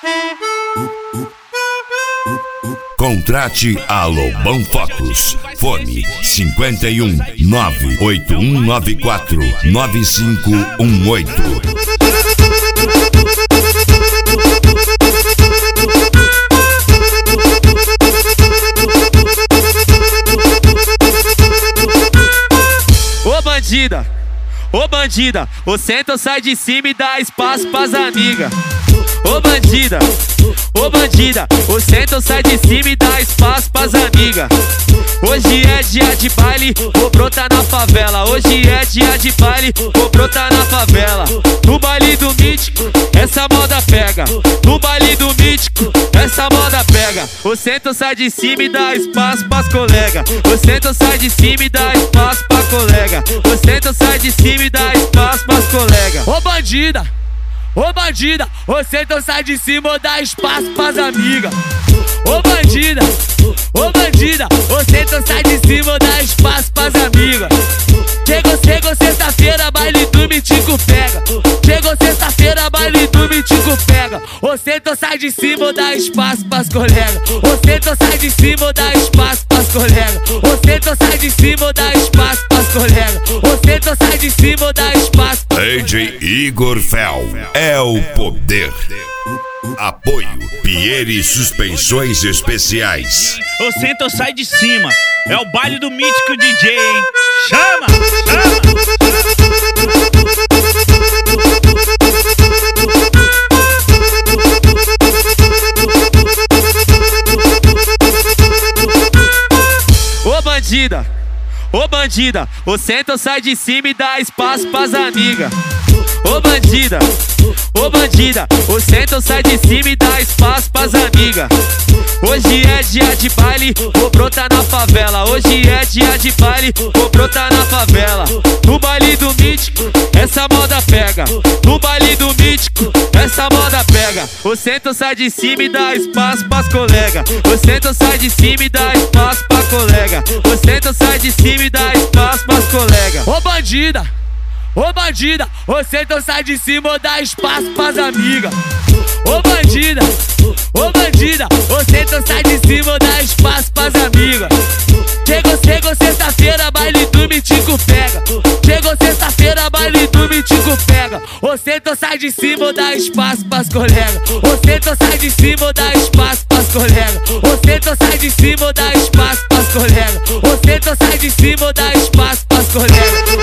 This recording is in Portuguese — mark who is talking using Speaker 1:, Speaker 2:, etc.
Speaker 1: Contrate a Lobão Fotos. Fone 51 98194 9518.
Speaker 2: Ô bandida, ô senta, sai de cima e dá espaço pras amigas. Ô bandida, ô senta, sai de cima e dá espaço pras amigas. Hoje é dia de baile, vou brotar na favela. Hoje é dia de baile, vou brotar na favela. No baile do Mítico, essa moda pega. No baile do Mítico, essa moda pega. Ô senta, sai de cima e dá espaço pras colega. Ô senta, sai de cima e dá espaço pra colega. Ô senta, sai de cima e dá espaço pras colega. Ô bandida, ô senta, sai de cima ou dá espaço pras amigas. Ô bandida, ô senta, sai de cima ou dá espaço pras amigas. Chegou sexta-feira, baile do Mítico pega. Chegou sexta-feira, baile do Mítico pega. Ô senta, sai de cima ou dá espaço pras colegas. Ô senta, sai de cima ou dá espaço pras colegas. Ô senta, sai de cima ou dá espaço pras colegas. Ô senta, sai de cima ou dá espaço.
Speaker 1: DJ Igor Fel é o poder. Apoio Pieri Suspensões Especiais.
Speaker 3: Ô senta, sai de cima. É o baile do Mítico DJ, hein? Chama!
Speaker 2: Ô bandida, ô senta, sai de cima e dá espaço pras amigas. Ô bandida, ô senta, sai de cima e dá espaço pras amigas. Hoje é dia de baile, vou brotar na favela. Hoje é dia de baile, vou brotar na favela. No baile do Mítico, essa moda pega. No baile do Mítico, essa moda pega. Ô senta, sai de cima e dá espaço pras colega. Ô senta, sai de cima e dá espaço pra colega. Ô senta, sai de cima e dá espaço pras colega. Ô bandida, ô senta, sai de cima ou dá espaço pras amigas. Ô bandida, ô senta, sai de cima ou dá espaço pras amigas. Chegou sexta-feira, baile do Mítico pega. Chegou sexta-feira, baile do Mítico pega. Ô senta, sai de cima ou dá espaço pras colegas. Ô senta, sai de cima ou dá espaço pras colegas. Ô senta, sai de cima ou dá espaço pras colegas. Ô senta, sai de cima ou dá espaço pras colegas.